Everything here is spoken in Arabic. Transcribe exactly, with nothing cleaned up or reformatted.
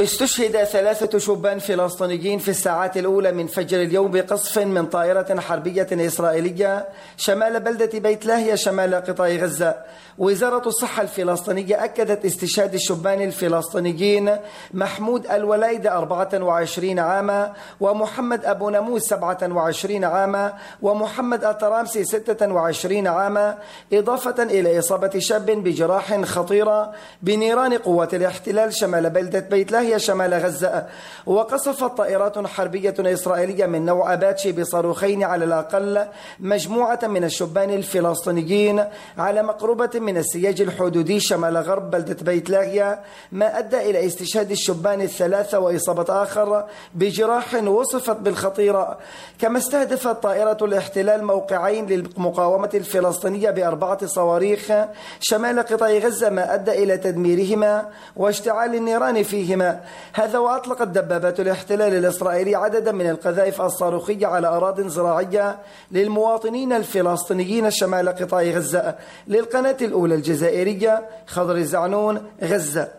استشهد ثلاثة شبان فلسطينيين في الساعات الأولى من فجر اليوم بقصف من طائرة حربية إسرائيلية شمال بلدة بيت لاهيا شمال قطاع غزة. وزارة الصحة الفلسطينية أكدت استشهاد الشبان الفلسطينيين محمود الولايد أربعة وعشرين عاما، ومحمد أبو ناموس سبعة وعشرين عاما، ومحمد الترامسي ستة وعشرين عاما، إضافة إلى إصابة شاب بجراح خطيرة بنيران قوات الاحتلال شمال بلدة بيت لاهيا شمال غزة. وقصفت طائرات حربية إسرائيلية من نوع أباتشي بصاروخين على الأقل مجموعة من الشبان الفلسطينيين على مقربة من السياج الحدودي شمال غرب بلدة بيت لاهيا، ما أدى إلى استشهاد الشبان الثلاثة وإصابة آخر بجراح وصفت بالخطيرة. كما استهدفت طائرة الاحتلال موقعين للمقاومة الفلسطينية بأربعة صواريخ شمال قطاع غزة، ما أدى إلى تدميرهما واشتعال النيران فيهما. هذا وأطلقت دبابات الاحتلال الإسرائيلي عددا من القذائف الصاروخية على أراضٍ زراعية للمواطنين الفلسطينيين شمال قطاع غزة. للقناة الأولى الجزائرية، خضر الزعنون، غزة.